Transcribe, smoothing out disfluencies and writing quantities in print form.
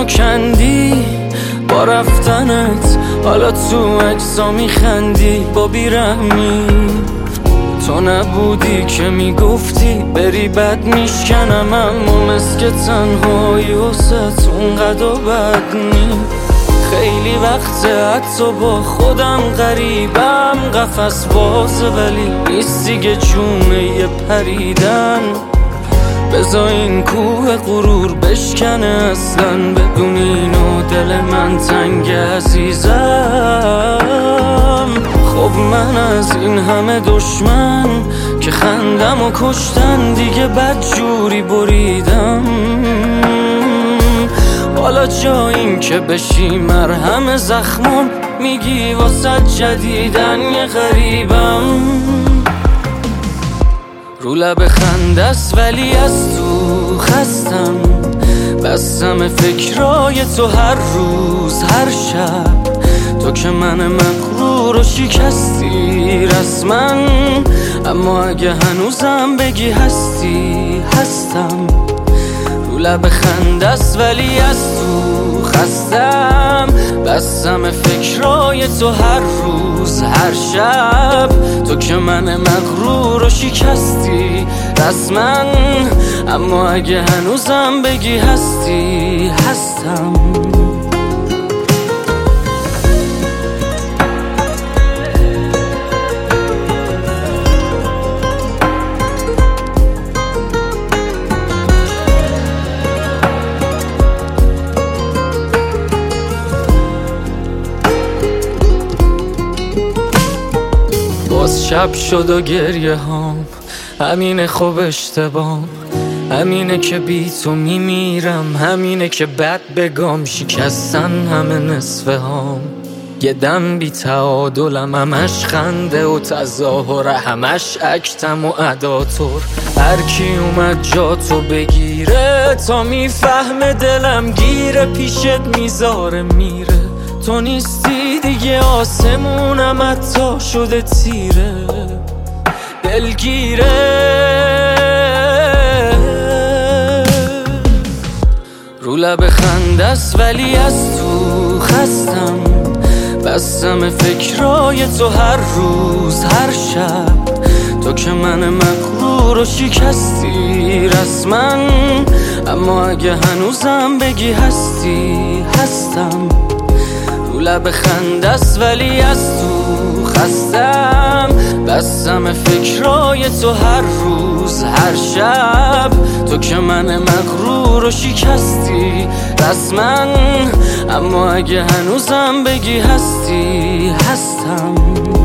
منو کندی با رفتنت، حالا تو اجزا میخندی با بیرحمی. تو نبودی که میگفتی بری بد میشکنم، اما مسک تنهایی وسط اونقدر بد نی. خیلی وقته حتی با خودم غریبم، قفس بازه ولی نیست دیگه جونه یه پریدن. بذار این کوه غرور بشکنه اصلا، بدون اینو دل من تنگ عزیزم. خب من از این همه دشمن که خندم و کشتن دیگه بدجوری بریدم. حالا جا این که بشی مرهم زخمم، میگی واسه جدیدن یه غریبم. رو لب خندست ولی از تو خستم، بستم فکرای تو هر روز هر شب. تو که من مغرور و شکستی رسما، اما اگه هنوزم بگی هستی هستم. رو لب خندست ولی از تو خستم، بستم فکرای تو هر روز هر شب. تو که من مغرور و شکستی رسما، اما اگه هنوزم بگی هستی هستم. باز شب شد و گریه هام، همینه خوب اشتبام، همینه که بی تو میمیرم، همینه که بد بگم شکستن همه نصفه هام. یه دم بی تعادلم، همش خنده و تظاهره، همش اکتم و اداتور. هر کی اومد جا تو بگیره، تا میفهمه دلم گیره، پیشت میذاره میره. تو نیستی دیگه آسمونم حتی شده تیره، دلگیره. رو لب خندست ولی از تو خستم، بستم فکرای تو هر روز هر شب. تو که من مغرور و شکستی رسما، اما اگه هنوزم بگی هستی هستم. رو لب خندست ولی از تو خستم، بستم فکرای تو هر روز هر شب. تو که من مغرور و شکستی رسما، اما اگه هنوزم بگی هستی هستم.